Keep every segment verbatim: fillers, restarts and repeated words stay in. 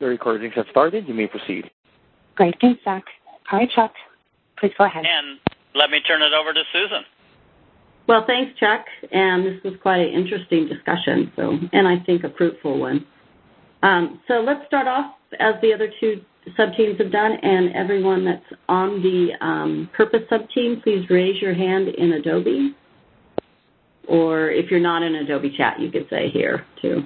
The recordings have started. You may proceed. Great. Thanks, Zach. All right, Chuck. Please go ahead. And let me turn it over to Susan. Well, thanks, Chuck. And this was quite an interesting discussion, so and I think a fruitful one. Um, so let's start off as the other two sub-teams have done, and everyone that's on the um, Purpose sub-team, please raise your hand in Adobe. Or if you're not in Adobe Chat, you could say here, too.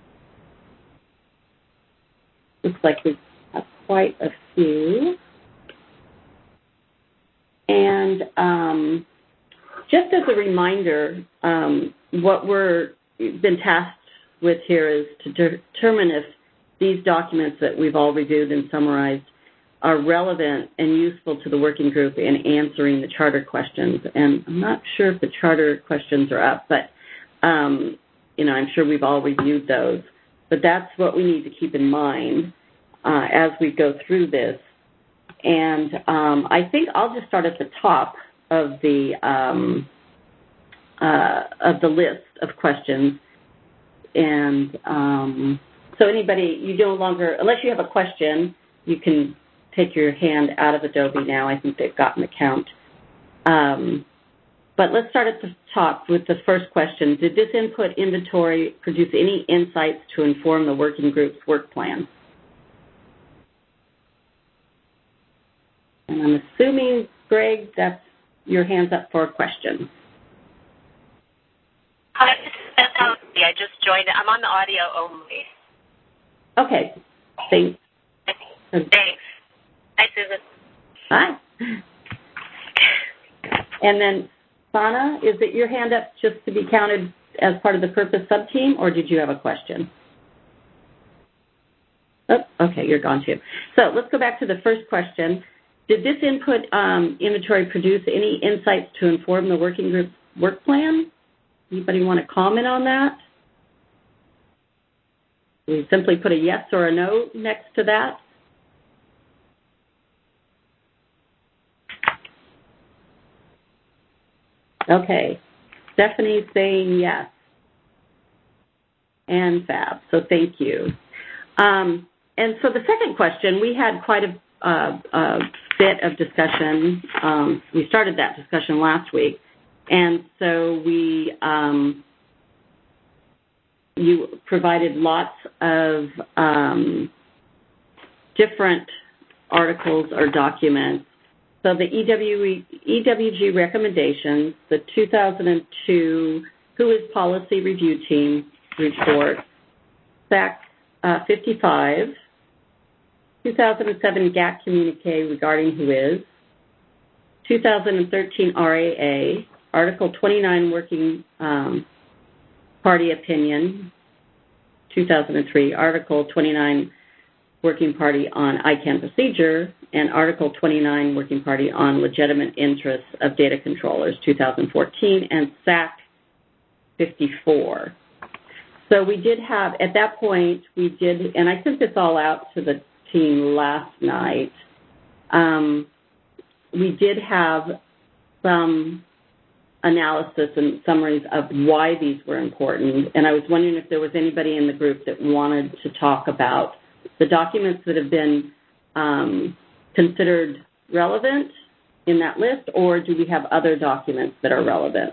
Looks like we have quite a few. And um, just as a reminder, um, what we're been tasked with here is to de- determine if these documents that we've all reviewed and summarized are relevant and useful to the working group in answering the charter questions. And I'm not sure if the charter questions are up, but, um, you know, I'm sure we've all reviewed those. But that's what we need to keep in mind uh, as we go through this. And um, I think I'll just start at the top of the um, uh, of the list of questions. And um, so anybody, you no longer, unless you have a question, you can take your hand out of Adobe now. I think they've gotten the count. Um, but let's start at the top with the first question. Did this input inventory produce any insights to inform the working group's work plan? And I'm assuming, Greg, that's your hand's up for a question. Hi, this is Beth Halsey. I just joined. I'm on the audio only. Okay. Thanks. Thanks. Hi, Susan. Hi. And then, Sana, is it your hand up just to be counted as part of the Purpose sub-team, or did you have a question? Oh, okay, you're gone too. So let's go back to the first question. Did this input um, inventory produce any insights to inform the working group's work plan? Anybody want to comment on that? We simply put a yes or a no next to that. Okay. Stephanie's saying yes. And Fab, so thank you. Um, and so the second question, we had quite a, uh, a bit of discussion. Um, we started that discussion last week. And so we, um, you provided lots of um, different articles or documents. So the E W G recommendations, the two thousand two Who is Policy Review Team report, S A C uh, fifty-five, two thousand seven G A C communique regarding Who is, two thousand thirteen R A A, Article twenty-nine Working um, Party Opinion, two thousand three, Article twenty-nine Working Party on I CANN Procedure, and Article twenty-nine Working Party on Legitimate Interests of Data Controllers, two thousand fourteen, and S A C fifty-four. So we did have, at that point, we did, and I sent this all out to the team last night, um, we did have some analysis and summaries of why these were important, and I was wondering if there was anybody in the group that wanted to talk about the documents that have been um, considered relevant in that list, or do we have other documents that are relevant?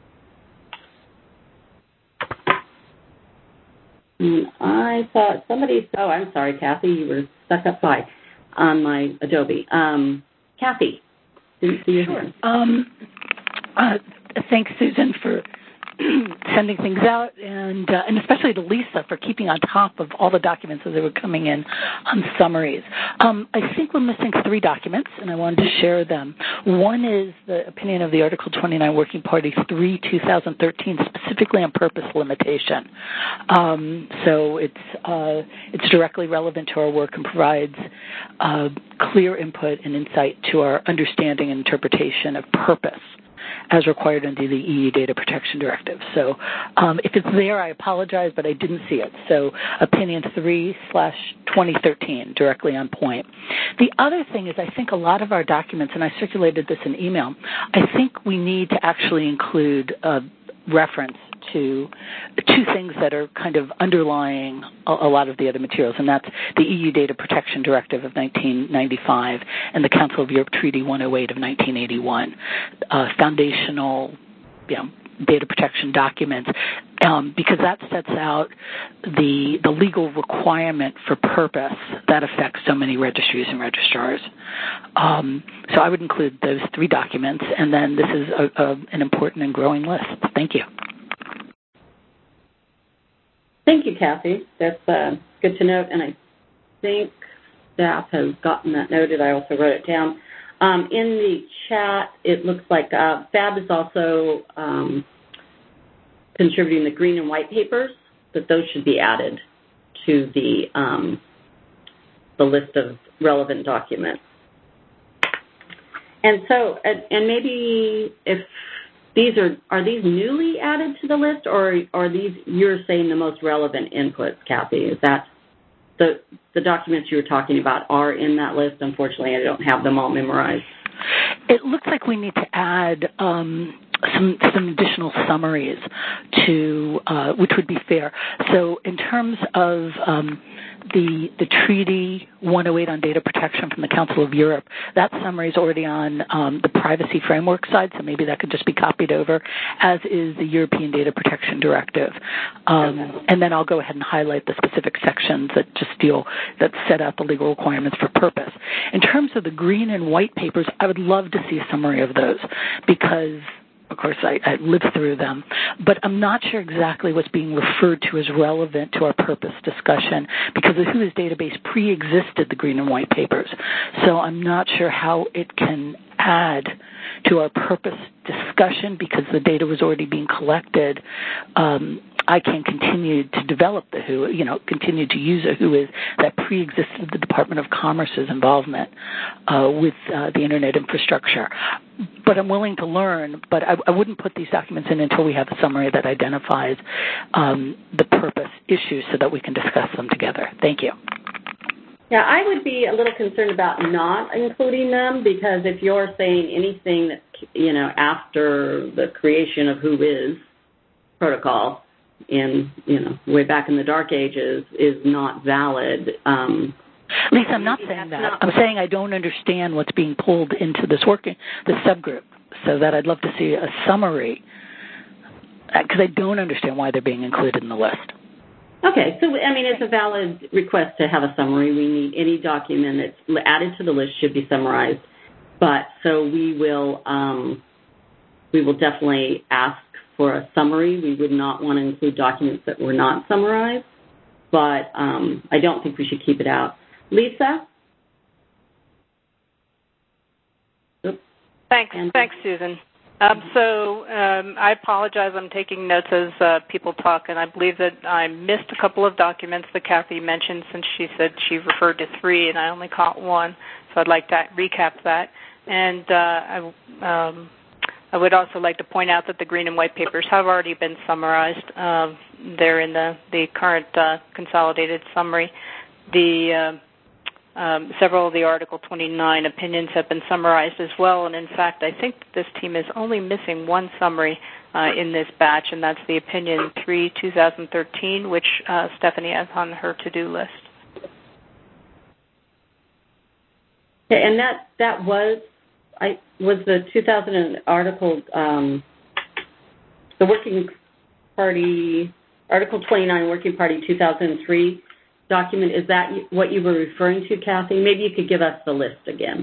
And I thought somebody, oh, I'm sorry, Kathy, you were stuck up by on my Adobe. Um, Kathy, didn't see your sure. hand. Um, uh, thanks, Susan, for sending things out, and uh, and especially to Lisa for keeping on top of all the documents as they were coming in on summaries. Um, I think we're missing three documents, and I wanted to share them. One is the opinion of the Article twenty-nine Working Party three two thousand thirteen, specifically on purpose limitation. Um, so it's uh, it's directly relevant to our work and provides uh, clear input and insight to our understanding and interpretation of purpose as required under the E U Data Protection Directive. So um, if it's there, I apologize, but I didn't see it. So opinion three slash twenty thirteen, directly on point. The other thing is I think a lot of our documents, and I circulated this in email, I think we need to actually include a reference to two things that are kind of underlying a, a lot of the other materials, and that's the E U Data Protection Directive of nineteen ninety-five and the Council of Europe Treaty one oh eight of nineteen eighty-one, uh, foundational, you know, data protection documents, um, because that sets out the the legal requirement for purpose that affects so many registries and registrars. Um, so I would include those three documents, and then this is a, a, an important and growing list. Thank you. Thank you, Kathy. That's uh, good to note, and I think staff has gotten that noted. I also wrote it down. Um, in the chat, it looks like uh, F A B is also um, contributing the green and white papers, that those should be added to the um, the list of relevant documents. And so, and, and maybe if these are, are these newly added to the list, or are these, you're saying, the most relevant inputs, Kathy? Is that the the documents you were talking about are in that list? Unfortunately, I don't have them all memorized. It looks like we need to add um, some some additional summaries to, uh, which would be fair. So in terms of um, the the Treaty one oh eight on data protection from the Council of Europe, that summary is already on um, the privacy framework side, so maybe that could just be copied over, as is the European Data Protection Directive. Um, okay. And then I'll go ahead and highlight the specific sections that just deal, that set out the legal requirements for purpose. In terms of the green and white papers, I would love to see a summary of those, because of course, I, I lived through them, but I'm not sure exactly what's being referred to as relevant to our purpose discussion, because the WHOIS database pre-existed the green and white papers. So I'm not sure how it can add to our purpose discussion, because the data was already being collected. Um, I can continue to develop the W H O, you know, continue to use a WHOIS that pre-existed the Department of Commerce's involvement uh, with uh, the Internet infrastructure. But I'm willing to learn, but I, I wouldn't put these documents in until we have a summary that identifies um, the purpose issues so that we can discuss them together. Thank you. Yeah, I would be a little concerned about not including them, because if you're saying anything that, you know, after the creation of WHOIS protocol in, you know, way back in the dark ages is not valid. Um, Lisa, I'm not saying that. Not I'm saying I don't understand what's being pulled into this working, this subgroup, so that I'd love to see a summary, because I don't understand why they're being included in the list. Okay, so, I mean, it's a valid request to have a summary. We need any document that's added to the list should be summarized. But so we will, um, we will definitely ask for a summary. We would not want to include documents that were not summarized, but um, I don't think we should keep it out. Lisa? Oops. Thanks. And Thanks, Susan. Um, so um, I apologize. I'm taking notes as uh, people talk, and I believe that I missed a couple of documents that Kathy mentioned, since she said she referred to three, and I only caught one. So I'd like to recap that. And uh, I, um, I would also like to point out that the green and white papers have already been summarized. Uh, they're in the, the current uh, consolidated summary. The uh, Um, several of the Article twenty-nine opinions have been summarized as well, and in fact, I think this team is only missing one summary uh, in this batch, and that's the Opinion three twenty thirteen, which uh, Stephanie has on her to-do list. Okay, and that that was I was the two thousand article, um, the Working Party Article twenty-nine Working Party two thousand three. Document. Is that what you were referring to, Kathy? Maybe you could give us the list again.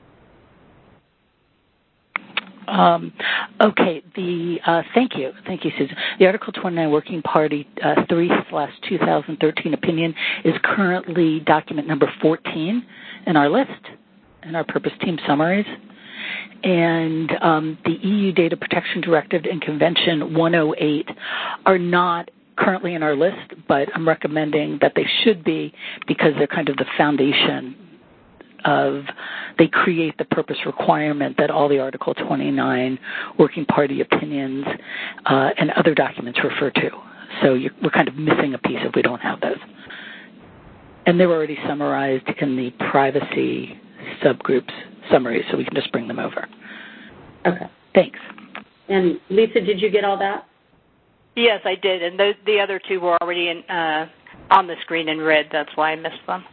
Um, okay. The uh, thank you, thank you, Susan. The Article twenty-nine Working Party uh, three slash two thousand thirteen opinion is currently document number fourteen in our list, in our purpose team summaries. And um, the E U Data Protection Directive and Convention one oh eight are not currently in our list, but I'm recommending that they should be, because they're kind of the foundation of, they create the purpose requirement that all the Article twenty-nine Working Party opinions uh, and other documents refer to. So you're, we're kind of missing a piece if we don't have those. And they're already summarized in the privacy subgroups summary, so we can just bring them over. Okay. Thanks. And Lisa, did you get all that? Yes, I did, and the, the other two were already in, uh, on the screen in red. That's why I missed them.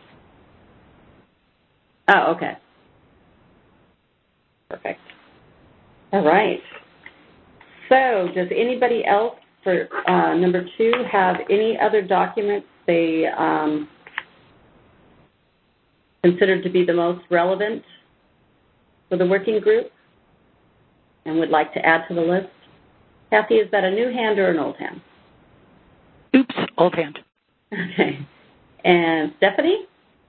Oh, okay. Perfect. All right. So does anybody else for uh, number two have any other documents they um, considered to be the most relevant for the working group and would like to add to the list? Kathy, is that a new hand or an old hand? Oops, old hand. Okay. And Stephanie?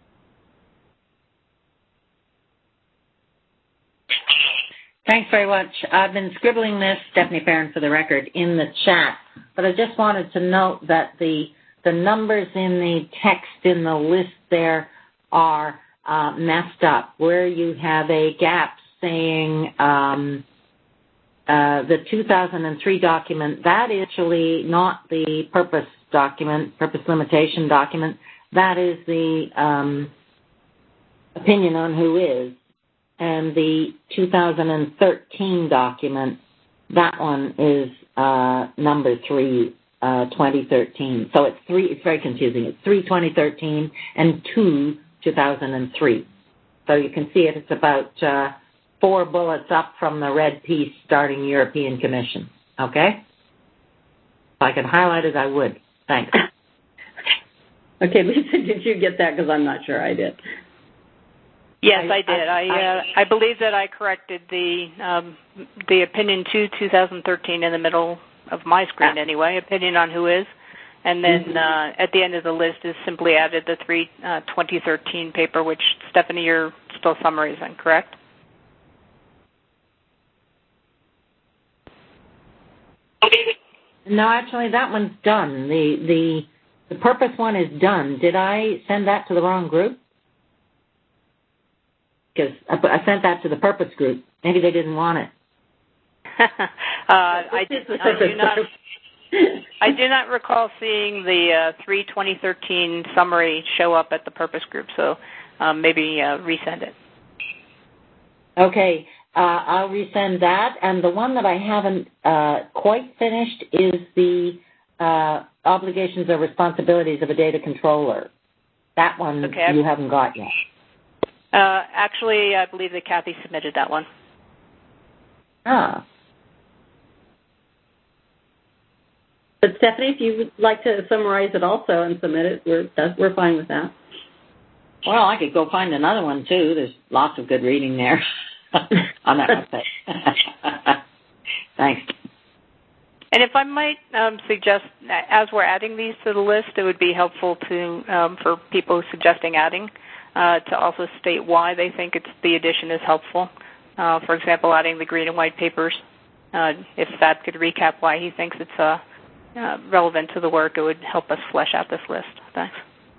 Thanks very much. I've been scribbling this, Stephanie Farron for the record, in the chat, but I just wanted to note that the the numbers in the text in the list there are uh, messed up, where you have a gap saying um, uh, the two thousand three document. That is actually not the purpose document, purpose limitation document. That is the um, opinion on who is. And the two thousand thirteen document, that one is uh, number three, uh, twenty thirteen. So it's three. It's very confusing. It's three twenty thirteen and two two thousand three. So you can see it. It's about uh, four bullets up from the red piece starting European Commission. Okay. If I could highlight it, I would. Thanks. Okay, Lisa, did you get that? Because I'm not sure I did. Yes, I did. I uh, I believe that I corrected the um, the opinion to two thousand thirteen in the middle of my screen anyway. Opinion on who is, and then mm-hmm. uh, at the end of the list is simply added the three uh, twenty thirteen paper, which Stephanie, you're still summarizing, correct? No, actually, that one's done. The the the purpose one is done. Did I send that to the wrong group? Because I sent that to the purpose group. Maybe they didn't want it. uh, I, did, I do not. I do not recall seeing the uh, three twenty thirteen summary show up at the purpose group. So um, maybe uh, resend it. Okay, uh, I'll resend that. And the one that I haven't uh, quite finished is the uh, obligations or responsibilities of a data controller. That one okay, you haven't got yet. Uh, actually, I believe that Kathy submitted that one. Ah. But Stephanie, if you would like to summarize it also and submit it, we're that's, we're fine with that. Well, I could go find another one too. There's lots of good reading there on that website. Thanks. And if I might um, suggest, as we're adding these to the list, it would be helpful to um, for people suggesting adding. Uh, to also state why they think it's the addition is helpful. Uh, for example, adding the green and white papers. Uh, if Thad could recap why he thinks it's uh, uh, relevant to the work, it would help us flesh out this list. Thanks.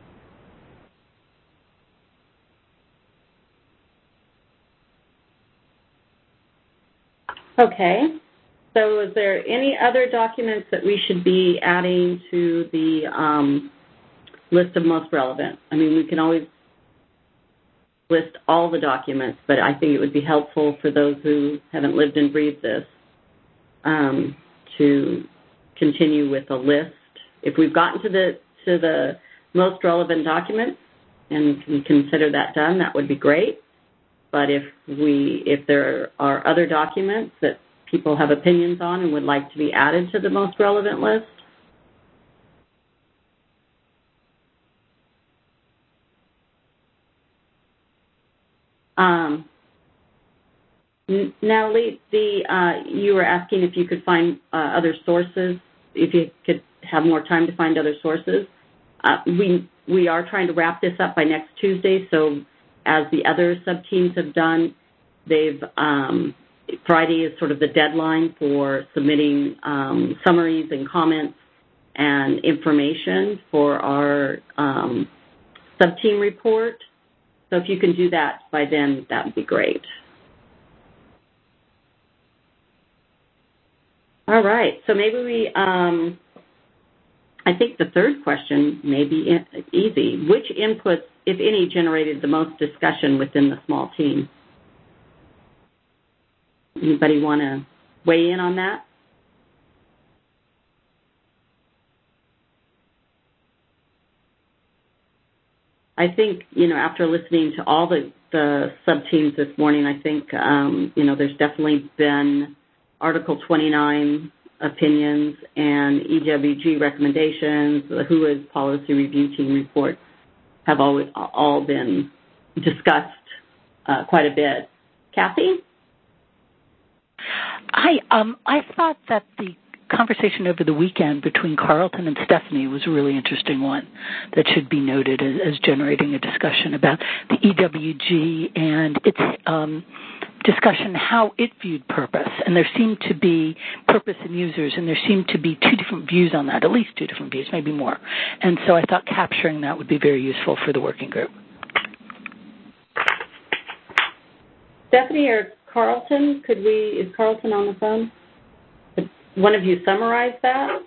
Okay. So is there any other documents that we should be adding to the um, list of most relevant? I mean, we can always list all the documents, but I think it would be helpful for those who haven't lived and breathed this um, to continue with a list. If we've gotten to the to the most relevant documents and we consider that done, that would be great. But if we if there are other documents that people have opinions on and would like to be added to the most relevant list, Um, Natalie, the, uh, you were asking if you could find uh, other sources, if you could have more time to find other sources. Uh, we we are trying to wrap this up by next Tuesday, so as the other sub-teams have done, they've um, Friday is sort of the deadline for submitting um, summaries and comments and information for our um, sub-team report. So if you can do that by then, that would be great. All right. So maybe we, um, I think the third question may be easy. Which inputs, if any, generated the most discussion within the small team? Anybody want to weigh in on that? I think, you know, after listening to all the, the sub-teams this morning, I think, um, you know, there's definitely been Article twenty-nine opinions and E W G recommendations, the W H O A's policy review team reports have always, all been discussed uh, quite a bit. Kathy? Hi. Um, I thought that the conversation over the weekend between Carlton and Stephanie was a really interesting one that should be noted as, as generating a discussion about the E W G and its um, discussion how it viewed purpose. And there seemed to be purpose and users, and there seemed to be two different views on that, at least two different views, maybe more. And so I thought capturing that would be very useful for the working group. Stephanie or Carlton, could we, is Carlton on the phone? Could one of you summarize that?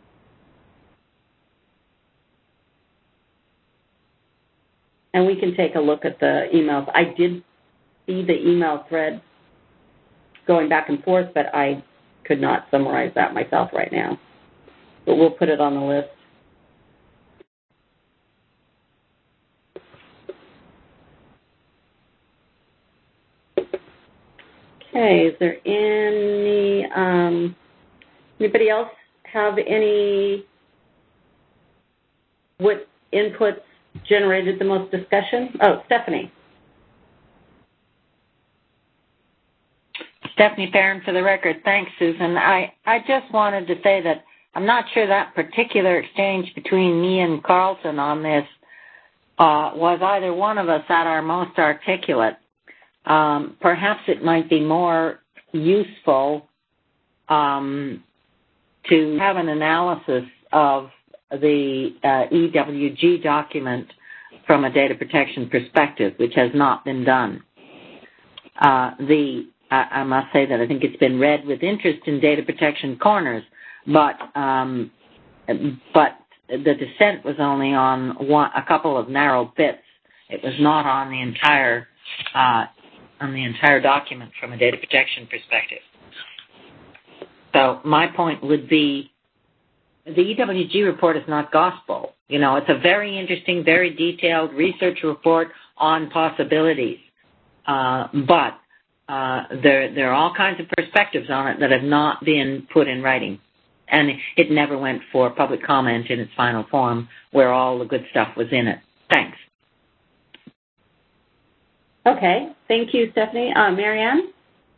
And we can take a look at the emails. I did see the email thread going back and forth, but I could not summarize that myself right now. But we'll put it on the list. Okay, is there any, um, anybody else have any, what inputs generated the most discussion? Oh, Stephanie. Stephanie Farron for the record. Thanks, Susan. I, I just wanted to say that I'm not sure that particular exchange between me and Carlton on this uh, was either one of us at our most articulate. Um, perhaps it might be more useful um, to have an analysis of the uh, E W G document from a data protection perspective, which has not been done. Uh, the I, I must say that I think it's been read with interest in Data Protection Corners, but um, but the dissent was only on one, a couple of narrow bits. It was not on the entire uh, on the entire document from a data protection perspective. So my point would be the E W G report is not gospel. You know, it's a very interesting, very detailed research report on possibilities. Uh, but uh, there, there are all kinds of perspectives on it that have not been put in writing. And it never went for public comment in its final form where all the good stuff was in it. Thanks. Okay. Thank you, Stephanie. Uh, Marianne?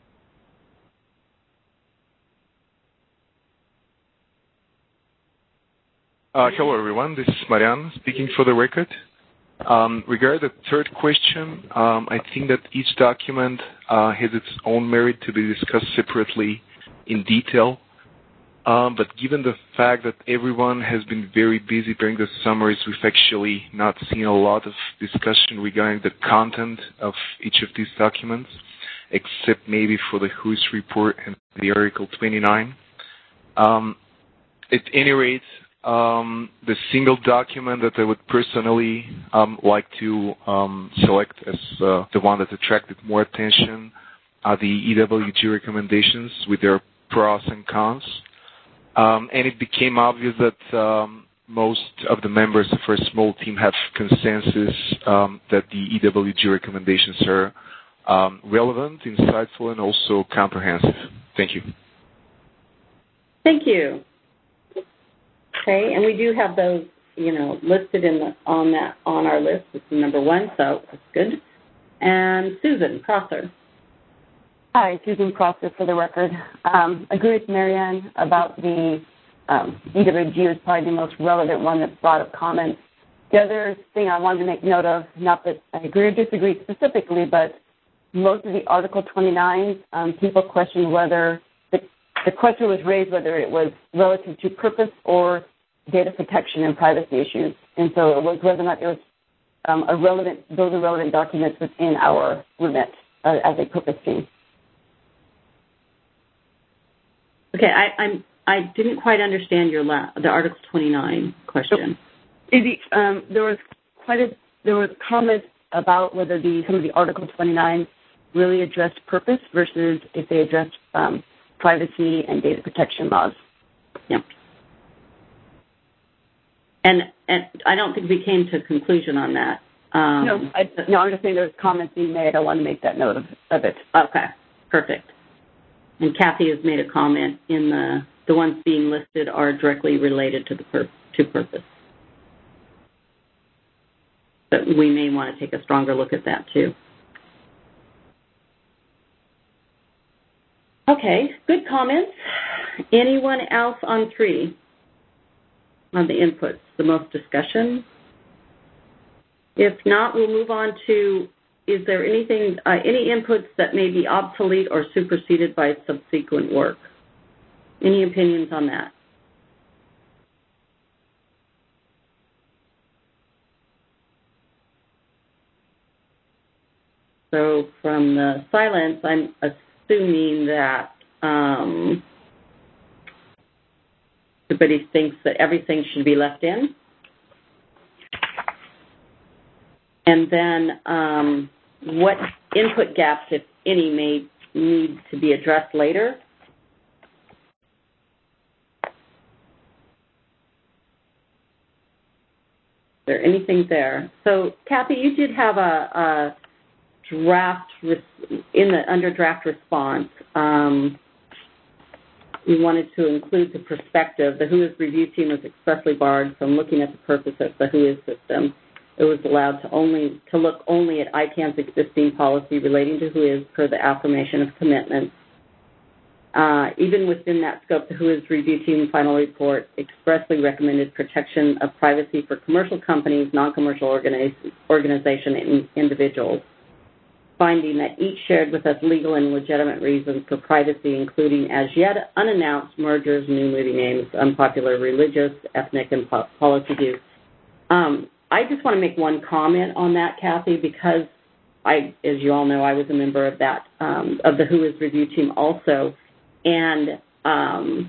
Uh, hello, everyone. This is Marianne speaking for the record. Um, regarding the third question, um, I think that each document uh, has its own merit to be discussed separately in detail. Um, but given the fact that everyone has been very busy during the summaries, we've actually not seen a lot of discussion regarding the content of each of these documents, except maybe for the W H O A's report and the Article twenty-nine. Um, at any rate, um, the single document that I would personally um, like to um, select as uh, the one that attracted more attention are the E W G recommendations with their pros and cons. Um, and it became obvious that um, most of the members of our small team have consensus um, that the E W G recommendations are um, relevant, insightful, and also comprehensive. Thank you. Thank you. Okay, and we do have those, you know, listed in the, on that on our list. This is number one, so that's good. And Susan Prosser. Hi, Susan Prosser for the record. Um, agree with Marianne about the um, E W G is probably the most relevant one that brought up comments. The other thing I wanted to make note of, not that I agree or disagree specifically, but most of the Article twenty-nine, um, people questioned whether the, the question was raised whether it was relative to purpose or data protection and privacy issues. And so it was whether or not there was um, a relevant, those are relevant documents within our remit uh, as a purpose team. Okay, I, I'm I didn't quite understand your la- the Article twenty-nine question. The, um, there was quite a there was comments about whether the some of the Article twenty-nine really addressed purpose versus if they addressed um, privacy and data protection laws. Yeah. And and I don't think we came to a conclusion on that. Um, no, I, no, I'm just saying there's comments being made. I want to make that note of, of it. Okay, perfect. And Kathy has made a comment in the, the ones being listed are directly related to the pur- to purpose. But we may want to take a stronger look at that too. Okay, good comments. Anyone else on three? On the inputs, the most discussion? If not, we'll move on to, is there anything, uh, any inputs that may be obsolete or superseded by subsequent work? Any opinions on that? So from the silence, I'm assuming that um, everybody thinks that everything should be left in. And then um, what input gaps, if any, may need to be addressed later? Is there anything there? So, Kathy, you did have a, a draft in the under draft response. Um, we wanted to include the perspective. The W H O I S review team was expressly barred from looking at the purpose of the W H O I S system. It was allowed to only to look only at I CANN's existing policy relating to W H O I S per the affirmation of commitments. Uh, even within that scope, the W H O I S review team final report expressly recommended protection of privacy for commercial companies, non-commercial organiz- organization, and individuals, finding that each shared with us legal and legitimate reasons for privacy, including as yet unannounced mergers, new movie names, unpopular religious, ethnic, and po- policy views. Um, I just want to make one comment on that, Kathy, because I, as you all know, I was a member of that, um, of the W H O I S review team also. And um,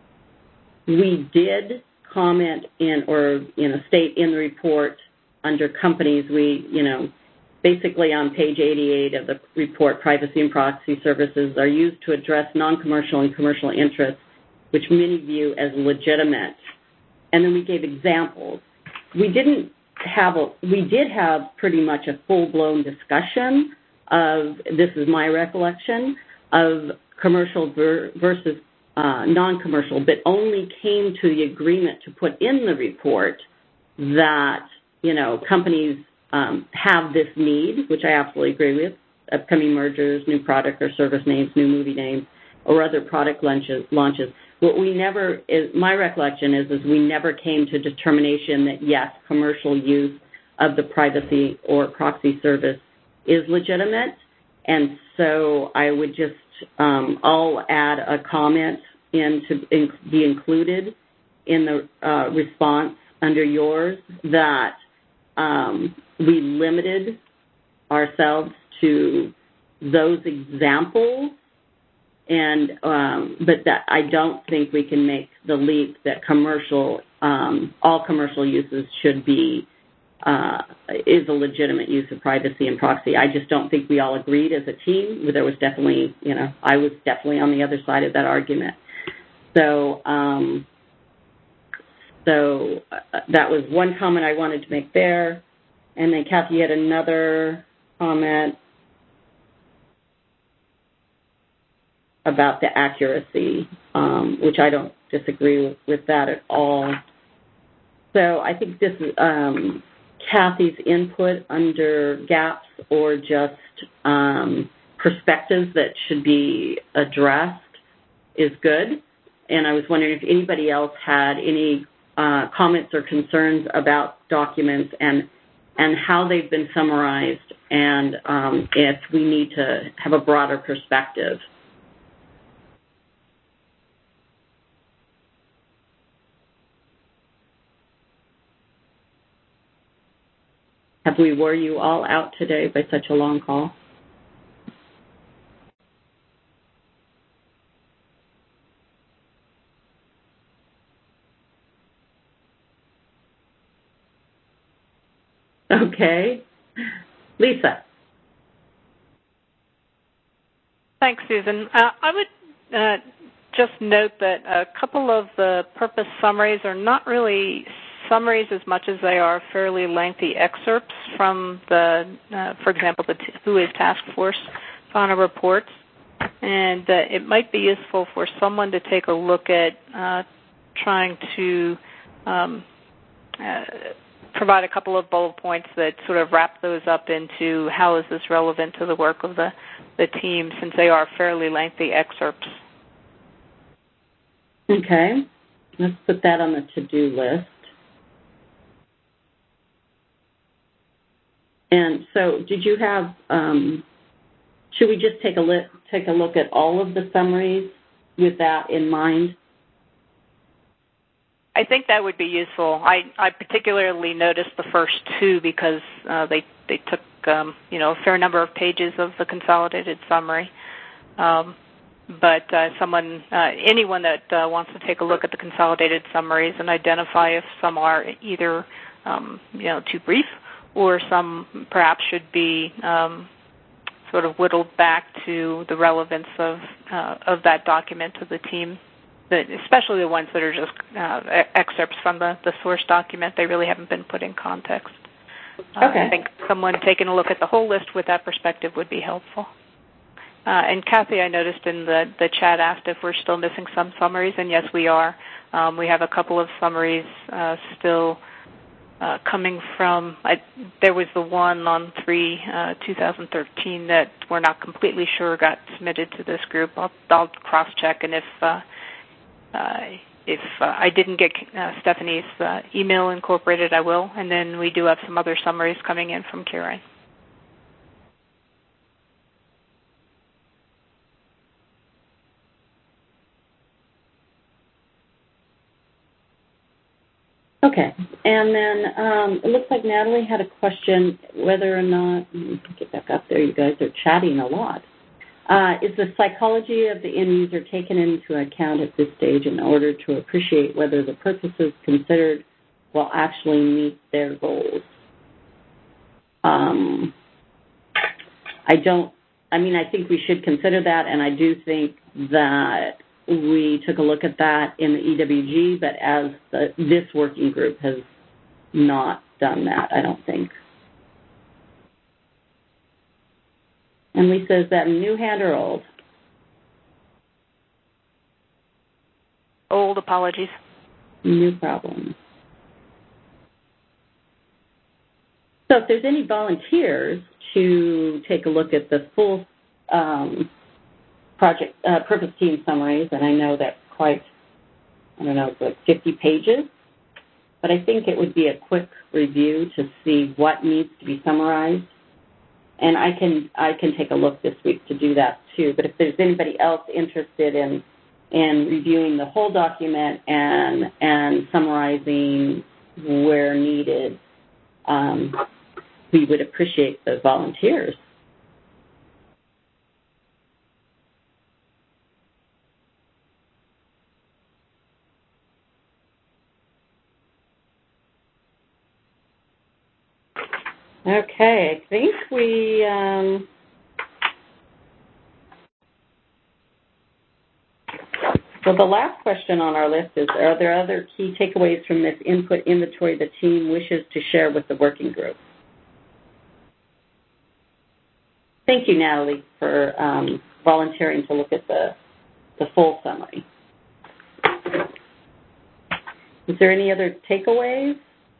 we did comment in, or, you know, state in the report under companies, we, you know, basically on page eighty-eight of the report, privacy and proxy services are used to address non-commercial and commercial interests, which many view as legitimate. And then we gave examples. We didn't have a, we did have pretty much a full-blown discussion of, this is my recollection, of commercial ver- versus uh, non-commercial, but only came to the agreement to put in the report that, you know, companies um, have this need, which I absolutely agree with, upcoming mergers, new product or service names, new movie names, or other product launches. launches. What we never, is, my recollection is, is we never came to determination that, yes, commercial use of the privacy or proxy service is legitimate. And so I would just, um, I'll add a comment in to in, be included in the uh, response under yours that um, we limited ourselves to those examples, and um, but that I don't think we can make the leap that commercial, um, all commercial uses should be Uh, is a legitimate use of privacy and proxy. I just don't think we all agreed as a team. There was definitely, you know, I was definitely on the other side of that argument. So, um, so uh, that was one comment I wanted to make there. And then Kathy had another comment about the accuracy, um, which I don't disagree with, with that at all. So I think this is um, Kathy's input under gaps or just um, perspectives that should be addressed is good. And I was wondering if anybody else had any uh, comments or concerns about documents and and how they've been summarized, and um, if we need to have a broader perspective. Have we wore you all out today by such a long call? Okay. Lisa. Thanks, Susan. Uh, I would uh, just note that a couple of the purpose summaries are not really summaries as much as they are fairly lengthy excerpts from the, uh, for example, the T- W H O Task Force Fauna reports. And uh, it might be useful for someone to take a look at uh, trying to um, uh, provide a couple of bullet points that sort of wrap those up into how is this relevant to the work of the, the team, since they are fairly lengthy excerpts. Okay. Let's put that on the to-do list. And so did you have, um, should we just take a, li- take a look at all of the summaries with that in mind? I think that would be useful. I, I particularly noticed the first two because uh, they, they took um, you know, a fair number of pages of the consolidated summary. Um, but uh, someone, uh, anyone that uh, wants to take a look at the consolidated summaries and identify if some are either um, you know, too brief or some perhaps should be um, sort of whittled back to the relevance of uh, of that document to the team, the, especially the ones that are just uh, excerpts from the, the source document. They really haven't been put in context. Uh, okay. I think someone taking a look at the whole list with that perspective would be helpful. Uh, and Kathy, I noticed in the, the chat asked if we're still missing some summaries, and yes, we are. Um, we have a couple of summaries uh, still uh, coming from, I, there was the one on three twenty thirteen that we're not completely sure got submitted to this group. I'll, I'll cross-check, and if uh, uh, if uh, I didn't get uh, Stephanie's uh, email incorporated, I will. And then we do have some other summaries coming in from Kieran. Okay, and then um, it looks like Natalie had a question whether or not, let me get back up there, you guys are chatting a lot. Uh, is the psychology of the end user taken into account at this stage in order to appreciate whether the purposes considered will actually meet their goals? Um, I don't, I mean, I think we should consider that, and I do think that we took a look at that in the E W G, but as the, this working group has not done that, I don't think. And Lisa, is that new hand or old? Old, apologies. New problem. So if there's any volunteers to take a look at the full um, project uh, purpose team summaries, and I know that's quite, I don't know, it's like fifty pages, but I think it would be a quick review to see what needs to be summarized. And I can I can take a look this week to do that too. But if there's anybody else interested in in reviewing the whole document and and summarizing where needed, um, we would appreciate the volunteers. Okay, I think we, um, so the last question on our list is, are there other key takeaways from this input inventory the team wishes to share with the working group? Thank you, Natalie, for um, volunteering to look at the, the full summary. Is there any other takeaways?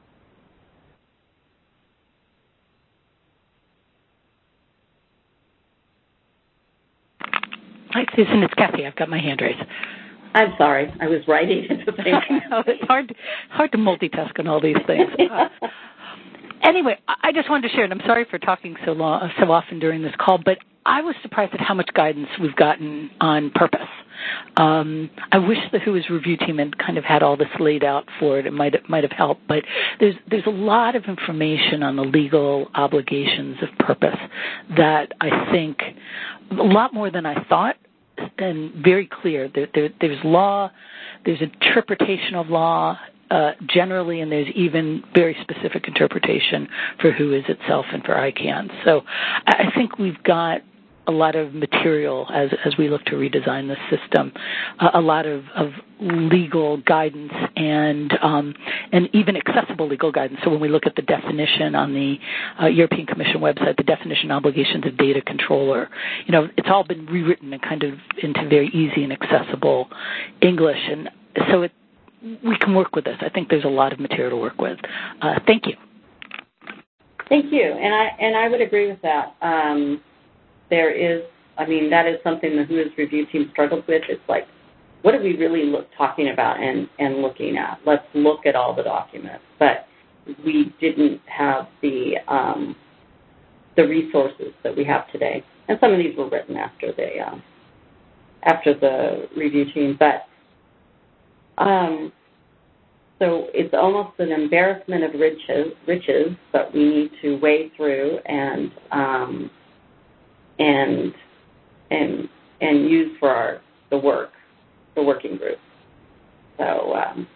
Hi, Susan. It's Kathy. I've got my hand raised. I'm sorry. I was writing at the same time. No, it's hard, hard to multitask on all these things. Uh, anyway, I just wanted to share, and I'm sorry for talking so long, so often during this call, but I was surprised at how much guidance we've gotten on purpose. Um, I wish the W H O's review team had kind of had all this laid out for it. It might might have helped, but there's there's a lot of information on the legal obligations of purpose that I think a lot more than I thought, and very clear. There, there, there's law, there's interpretation of law uh, generally, and there's even very specific interpretation for W H O itself and for I CANN. So I think we've got a lot of material as as we look to redesign the system, uh, a lot of, of legal guidance and um, and even accessible legal guidance. So when we look at the definition on the uh, European Commission website, the definition obligations of data controller, you know, it's all been rewritten and kind of into very easy and accessible English, and so it, we can work with this. I think there's a lot of material to work with. Uh, thank you. Thank you, and I and I would agree with that. Um, there is, I mean, that is something the W H O review team struggled with. It's like, what are we really look, talking about and, and looking at? Let's look at all the documents, but we didn't have the um, the resources that we have today, and some of these were written after the um, after the review team, but. Um, So it's almost an embarrassment of riches, riches, but we need to wade through and um, and and and use for our the work, the working group. So, um,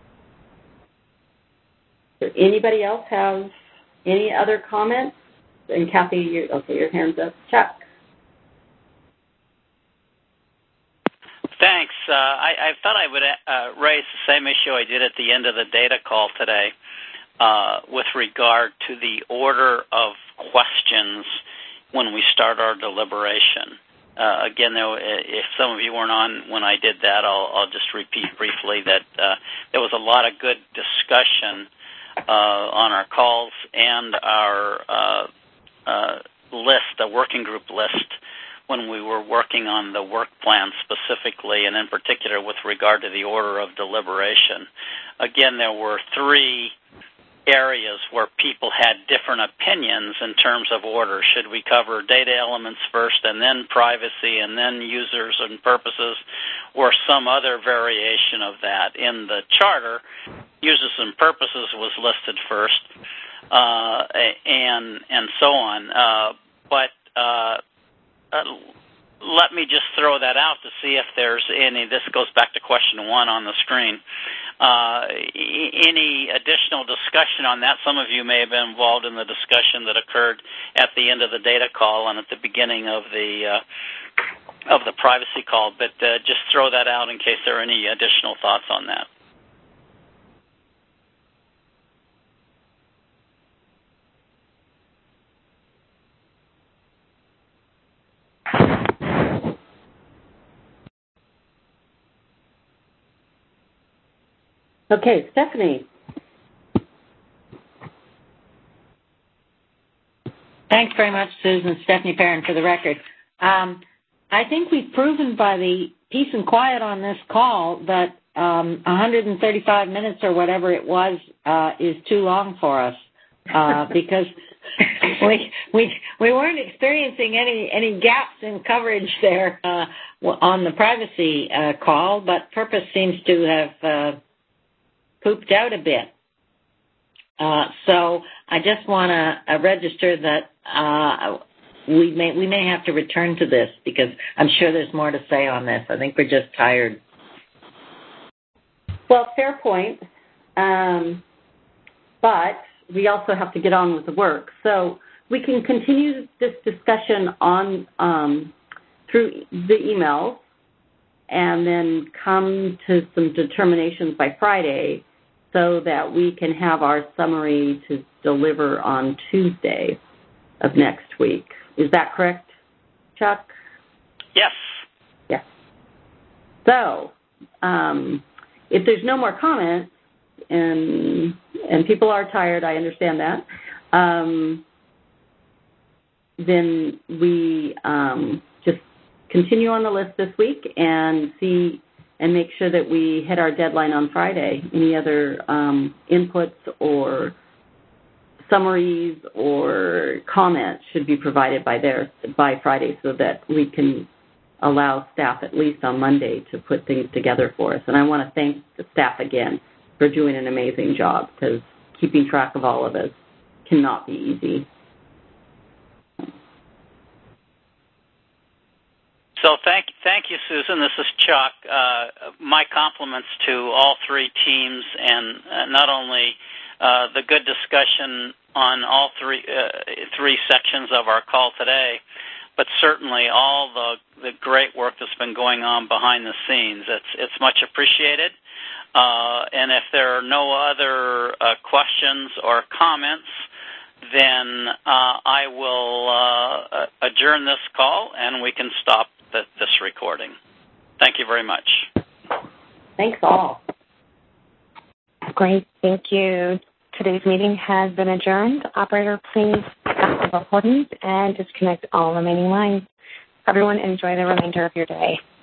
does anybody else have any other comments? And Kathy, you, okay, your hand's up. Chuck. Thanks. Uh, I, I thought I would uh, raise the same issue I did at the end of the data call today uh, with regard to the order of questions when we start our deliberation. Uh, again, though, if some of you weren't on when I did that, I'll, I'll just repeat briefly that uh, there was a lot of good discussion uh, on our calls and our uh, uh, list, the working group list, when we were working on the work plan specifically, and in particular with regard to the order of deliberation. Again, there were three areas where people had different opinions in terms of order. Should we cover data elements first and then privacy and then users and purposes, or some other variation of that? In the charter, users and purposes was listed first, uh, and and so on. Uh, but uh, Uh, let me just throw that out to see if there's any, this goes back to question one on the screen, uh, any additional discussion on that. Some of you may have been involved in the discussion that occurred at the end of the data call and at the beginning of the uh, of the privacy call, but uh, just throw that out in case there are any additional thoughts on that. Okay, Stephanie. Thanks very much, Susan. Stephanie Perrin for the record. Um, I think we've proven by the peace and quiet on this call that um, one hundred thirty-five minutes or whatever it was uh, is too long for us uh, because we we we weren't experiencing any any gaps in coverage there uh, on the privacy uh, call, but Purpose seems to have uh, pooped out a bit. Uh, so I just want to uh, register that uh, we may we may have to return to this because I'm sure there's more to say on this. I think we're just tired. Well, fair point. Um, but we also have to get on with the work. So we can continue this discussion on um, through the emails and then come to some determinations by Friday so that we can have our summary to deliver on Tuesday of next week. Is that correct, Chuck? Yes. Yes. So um, if there's no more comments, and and people are tired, I understand that, um, then we um, just continue on the list this week and see and make sure that we hit our deadline on Friday. Any other um, inputs or summaries or comments should be provided by there by Friday so that we can allow staff at least on Monday to put things together for us. And I want to thank the staff again for doing an amazing job because keeping track of all of us cannot be easy. So thank, thank you, Susan. This is Chuck. Uh, my compliments to all three teams and uh, not only uh, the good discussion on all three uh, three sections of our call today, but certainly all the, the great work that's been going on behind the scenes. It's, it's much appreciated. Uh, and if there are no other uh, questions or comments, then uh, I will uh, adjourn this call and we can stop the, this recording. Thank you very much. Thanks all. Great. Thank you. Today's meeting has been adjourned. Operator, please stop the recording and disconnect all remaining lines. Everyone, enjoy the remainder of your day.